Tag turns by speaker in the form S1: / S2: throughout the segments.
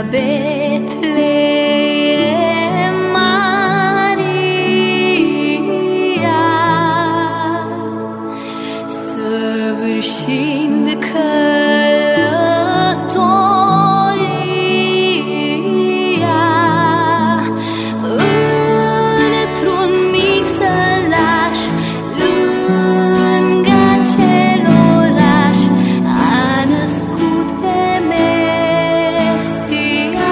S1: Betleem, Maria, săvârșind călătoria într-un mic sălaș lângă acel oraș, a născut pe Mesia.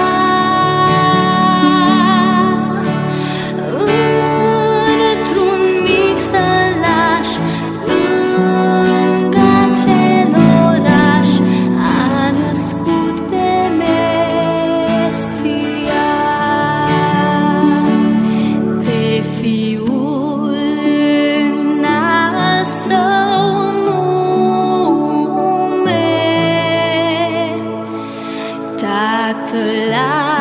S1: Într-un mic sălaș lângă acel oraș, a născut pe Mesia. Pe Fiul în al Său nume, Tatăl